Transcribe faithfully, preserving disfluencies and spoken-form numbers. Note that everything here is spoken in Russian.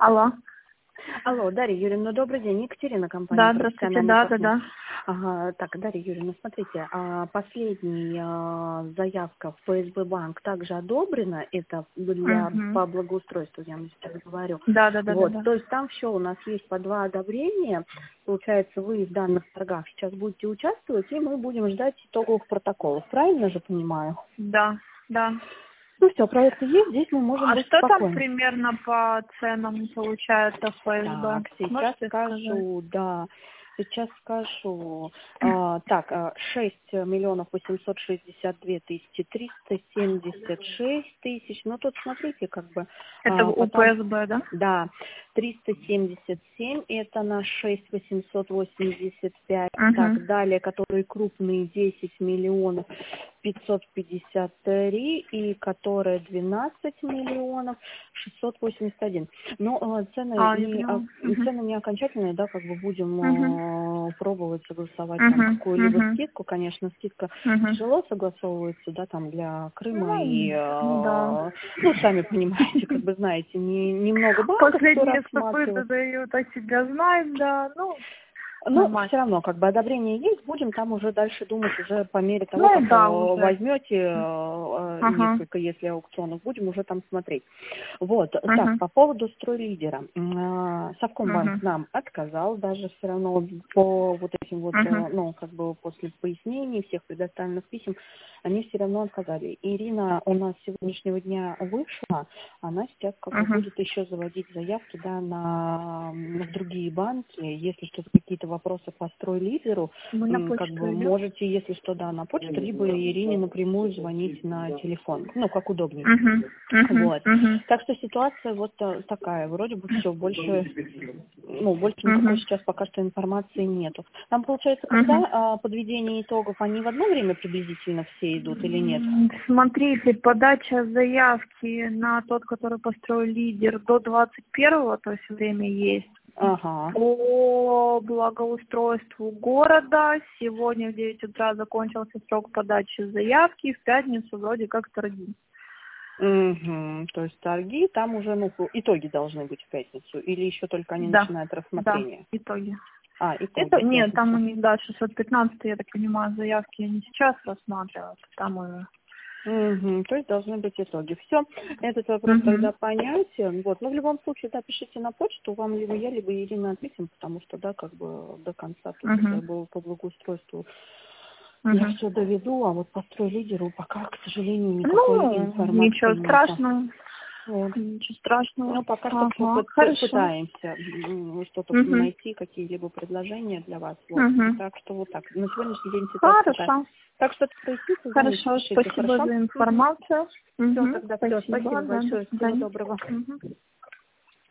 Алло. Алло, Дарья Юрьевна, добрый день. Екатерина, компания Да, здравствуйте, да, да, да. Ага, так, Дарья Юрьевна, смотрите, а, последняя заявка в ФСБ банк также одобрена, это для, Угу. по благоустройству, я вам сейчас говорю. Да, да, да, да, Вот, да. то есть там все, у нас есть по два одобрения, получается, вы в данных торгах сейчас будете участвовать, и мы будем ждать итоговых протоколов, правильно же понимаю? Да, да. Ну все, проекты есть, здесь мы можем А быть что там спокойны. примерно по ценам получается ФСБ? Так, сейчас Можете скажу, да, сейчас скажу. А, так, а, шесть миллионов восемьсот шестьдесят две тысячи триста семьдесят шесть тысяч. Ну, тут смотрите, как бы. Это а, у потом, ФСБ, да? да, триста семьдесят семь, это на шесть восемьсот восемьдесят пять. Угу. Так, далее, которые крупные, десять миллионов пятьсот пятьдесят три, и которые двенадцать миллионов шестьсот восемьдесят один. Но э, цены, А, я не, поняла. э, Угу. цены не окончательные, да, как бы будем Угу. э, пробовать согласовать там Угу. какую-либо Угу. скидку. Конечно, скидка Угу. тяжело согласовывается, да, там для Крыма, и, Ну, да. э, ну, сами понимаете, как бы знаете, не, немного банков, кто Последние рассматривает. стопы дают о себя знать, да, ну, Ну, нормально. все равно, как бы одобрение есть, будем там уже дальше думать, уже по мере того, Ну, как да, э, уже. возьмете э, э, Ага. несколько, если аукционов, будем уже там смотреть. Вот, так, Угу. по поводу стройлидера. Э, Совкомбанк Угу. нам отказал, даже все равно по вот этим вот, Угу. э, ну, как бы после пояснений всех предоставленных писем, они все равно отказали. Ирина у нас с сегодняшнего дня вышла, она сейчас как бы Угу. будет еще заводить заявки, да, на, на другие банки, если что-то какие-то вопросы по стройлидеру, Мы на как почту бы идем? можете, если что, да, на почту, либо Ирине напрямую звонить на телефон, ну, как удобнее. Угу. Угу. Вот. Угу. Так что ситуация вот э, такая, вроде бы все, больше, ну, больше никакой Угу. сейчас пока что информации нету. Там, получается, Угу. когда а, подведение итогов, они в одно время приблизительно все идут или нет? М, Смотрите, подача заявки на тот, который построил лидер, до двадцать первого, то есть время есть. Ага. По благоустройству города сегодня в девять утра закончился срок подачи заявки, в пятницу вроде как торги. Угу. То есть торги, там уже, ну, итоги должны быть в пятницу, или еще только они Да, начинают да, рассмотрение? итоги. А, итоги Это в нет, там у пятницу. них, да, шестьсот пятнадцать, я так понимаю, заявки они сейчас рассматривают, там уже. Угу, то есть должны быть итоги. Все, этот вопрос Угу. тогда понятен. Вот. Но в любом случае, да, пишите на почту, вам либо я, либо Ирина ответим, потому что, да, как бы до конца тут Угу. как бы по благоустройству я Угу. все доведу, а вот по строй-лидеру пока, к сожалению, никакой Ну, информации ничего нет. страшного. Вот. Ничего страшного. Ну, пока что все Ага, хорошо. пытаемся м, что-то Угу. найти, какие-либо предложения для вас. Вот. Угу. Так что вот так. На сегодняшний день ситуация такая. Хорошо. Так что это прояснится, звоните, Хорошо, пишите, спасибо хорошо? за Угу. информацию. Все, Угу. тогда все. Спасибо, Спасибо да, до большое. Всего свидания. доброго. Угу.